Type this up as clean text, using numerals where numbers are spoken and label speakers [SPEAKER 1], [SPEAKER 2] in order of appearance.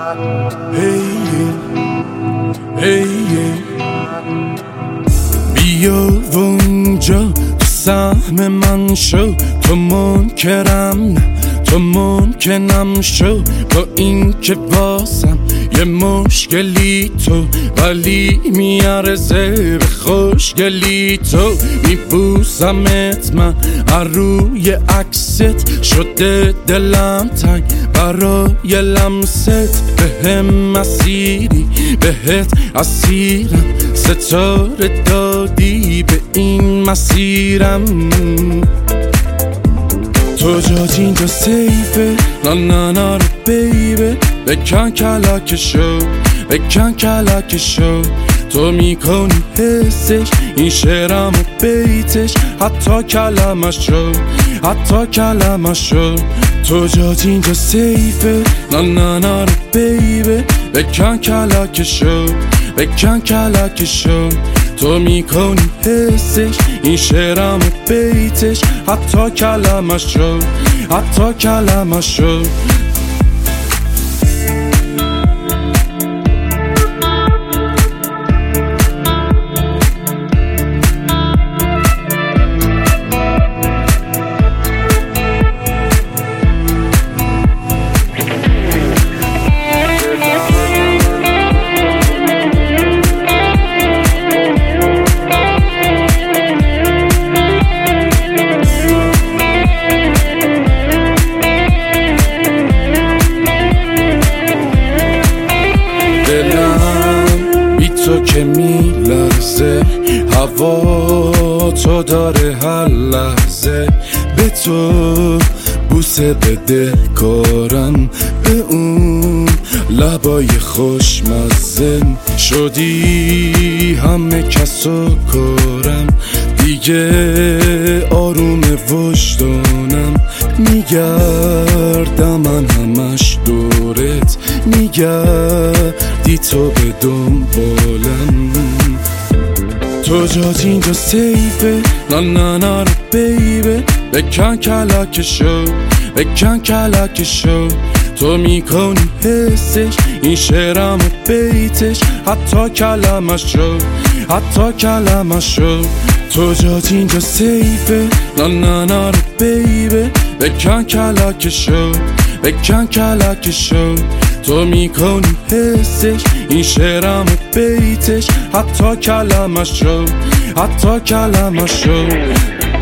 [SPEAKER 1] بیا و اونجا تو سهم من شو، تو منکرم نه تو ممکنم شو، با این که واسم یه مشکلی تو، ولی میارزه به خوشگلی تو. میبوسمت من روی عکست، شده دلم تنگ برای لمست. بهم مسیری بهت اسیرم، ستاره دادی به این مسیرم. تو جات اینجا سیفه، نه نه نه بیبه، بکن کلکشو بکن کلکشو. تو میکنی حسش این شعرم و بیتش، حتی کلمشو حتی کلمشو. تو جات اینجا سیفه، نه نه نه بیبه، بکن کلکشو بکن کلکشو. تو میکنی حسش این شعرم و بیتش، حتی کلمشو حتی کلمشو. دلم بی تو که میلرزه، هوا تو داره هر لحظه. به تو بوسه بده کارم، به اون لبای خوشمزه. شدی همه کسو کارم، دیگه آروم وجدانم. میگردم من همش دورت، میگردی تو به دنبالم. تو جات اینجا سیفه، نه نه نه بیبه، بکن کلکشو بکن کلکشو. تو میکنی حسش این شعرم و بیتش، حتی کلمشو حتی کلمشو. تو جات اینجا سیفه، نه نه نه بیبه، بکن کلکشو بکن کلکشو. تو میکنی حسش این شعرم و بیتش، حتی کلمشو حتی کلمشو.